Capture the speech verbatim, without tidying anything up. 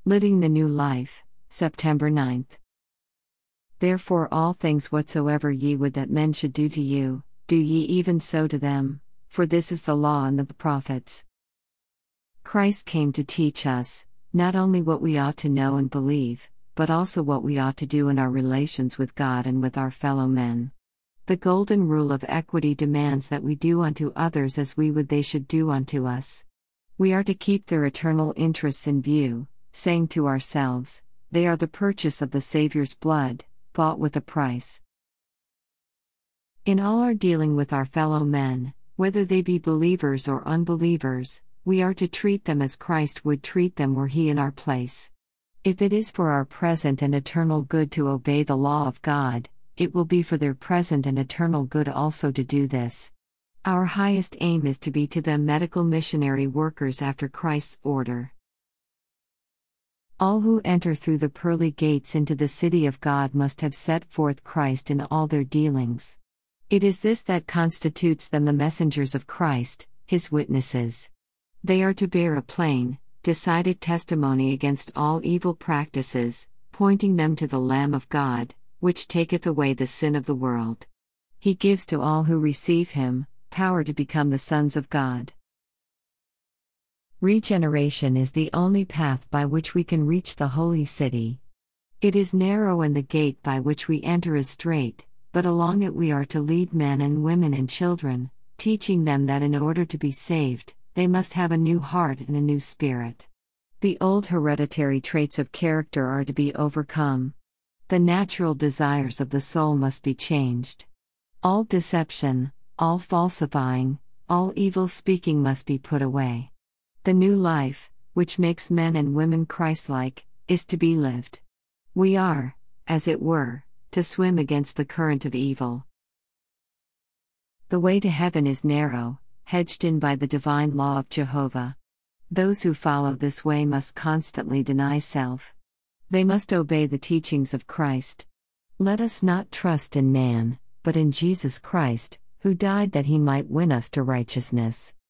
Living the New Life, September ninth. Therefore all things whatsoever ye would that men should do to you, do ye even so to them, for this is the law and the prophets. Christ came to teach us, not only what we ought to know and believe, but also what we ought to do in our relations with God and with our fellow men. The golden rule of equity demands that we do unto others as we would they should do unto us. We are to keep their eternal interests in view, saying to ourselves, they are the purchase of the Savior's blood, bought with a price. In all our dealing with our fellow men, whether they be believers or unbelievers, we are to treat them as Christ would treat them were He in our place. If it is for our present and eternal good to obey the law of God, it will be for their present and eternal good also to do this. Our highest aim is to be to them medical missionary workers after Christ's order. All who enter through the pearly gates into the city of God must have set forth Christ in all their dealings. It is this that constitutes them the messengers of Christ, His witnesses. They are to bear a plain, decided testimony against all evil practices, pointing them to the Lamb of God, which taketh away the sin of the world. He gives to all who receive Him power to become the sons of God. Regeneration is the only path by which we can reach the holy city. It is narrow and the gate by which we enter is strait, but along it we are to lead men and women and children, teaching them that in order to be saved, they must have a new heart and a new spirit. The old hereditary traits of character are to be overcome. The natural desires of the soul must be changed. All deception, all falsifying, all evil speaking must be put away. The new life, which makes men and women Christ-like, is to be lived. We are, as it were, to swim against the current of evil. The way to heaven is narrow, hedged in by the divine law of Jehovah. Those who follow this way must constantly deny self. They must obey the teachings of Christ. Let us not trust in man, but in Jesus Christ, who died that He might win us to righteousness.